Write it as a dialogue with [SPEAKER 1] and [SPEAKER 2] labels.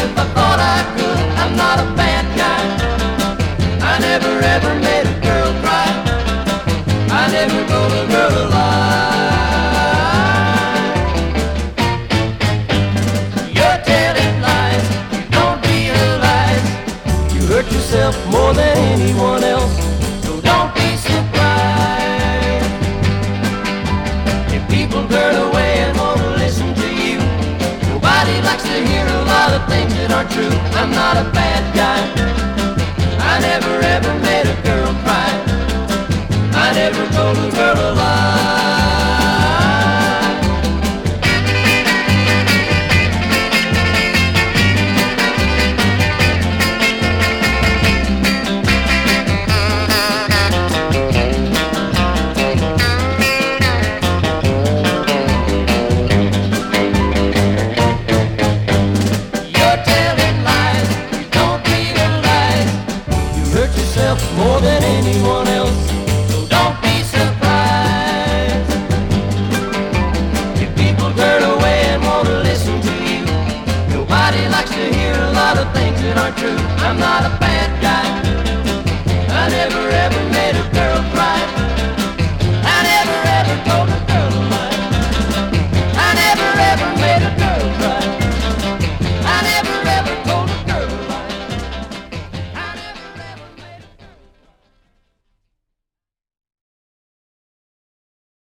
[SPEAKER 1] if I thought I could. I'm not a bad guy. I never ever made a girl cry. I never told a girl a lie. You're telling lies, you don't realize you hurt yourself more than anyone else. So don't be surprised if people turn away and won't listen to you. Nobody likes to hear a lot of things that aren't true. I'm not a bad guy. I never ever made a girl cry. I never told a girl a lie. You're telling lies, you don't realize you hurt yourself more than anyone else. So don't be surprised if people turn away and won't listen to you. Nobody likes to hear a lot of things that aren't true. I'm not a bad